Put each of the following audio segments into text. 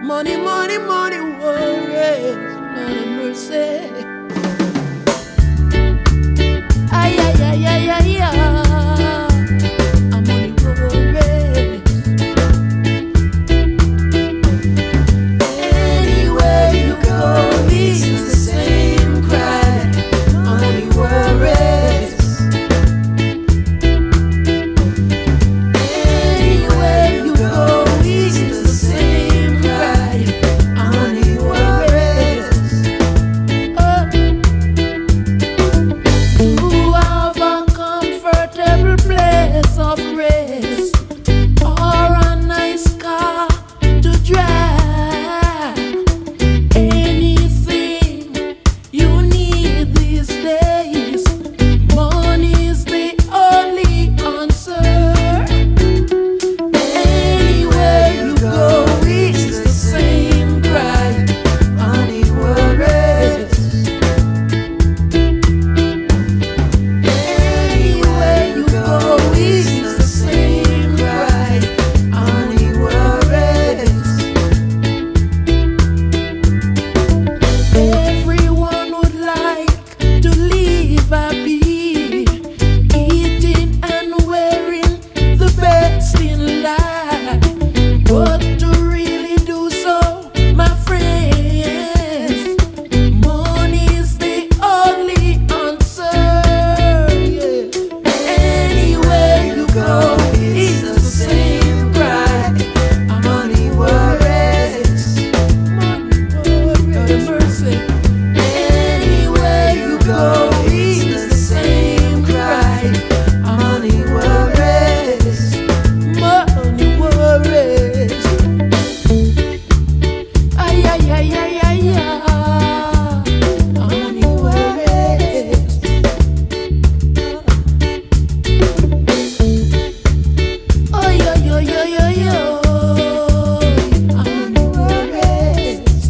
Money, money, money, worries. Lord have mercy. Ay, ay, ay, ay, ay, ay. I'm money worries. Anywhere you go, it's the same cry. Money worries. Anywhere you go, it's the same cry. Money worries. To have a comfortable place of rest or a nice car to drive. Anything you need these days, money is the only answer. Anywhere you go, it's the same cry. Money worries. Anywhere you go, it's the same cry. Money worries. Everyone would like to live happy, eating and wearing the best in life. But to really do so, my friends, money is the only answer. Yeah. Anywhere you go, it's the same cry. Money worries. Money worries. Lord have mercy. Anywhere you go, it's the same cry. Money worries. Money worries. Ay, ay, ay, ay, ay, ay. Money worries. Oh, yo, yo, yo, yo, yo. Money worries.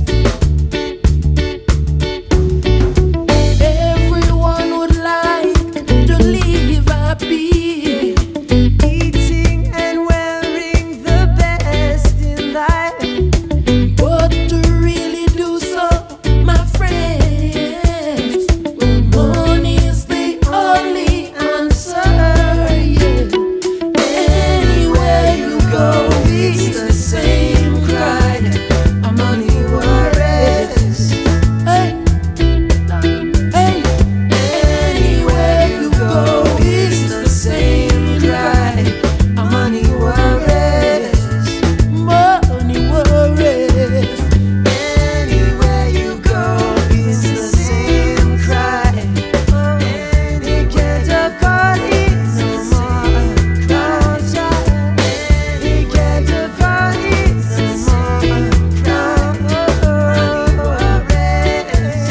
Everyone would like to live happy, eating and wearing the best in life. But to really do so, my friends, money is the only answer. Yeah. Anywhere you go, it's the same cry. Money worries. Hey. Hey, anywhere you go, it's the same cry. Money worries. Money worries. Anywhere you go, it's the same cry. And you can't afford it no more. No, child. You can't afford it no more. No, worries.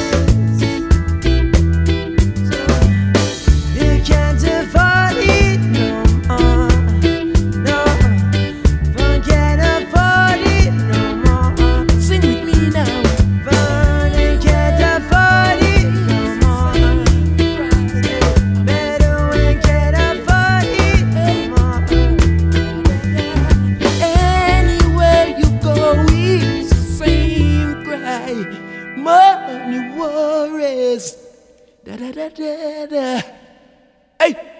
You can't afford it no more. No, can't afford it no more. Sing with me now. You can't afford it no more. Better when can't afford it no more. Anywhere you go, it's the same cry. Money worries. Da da da da da. Hey.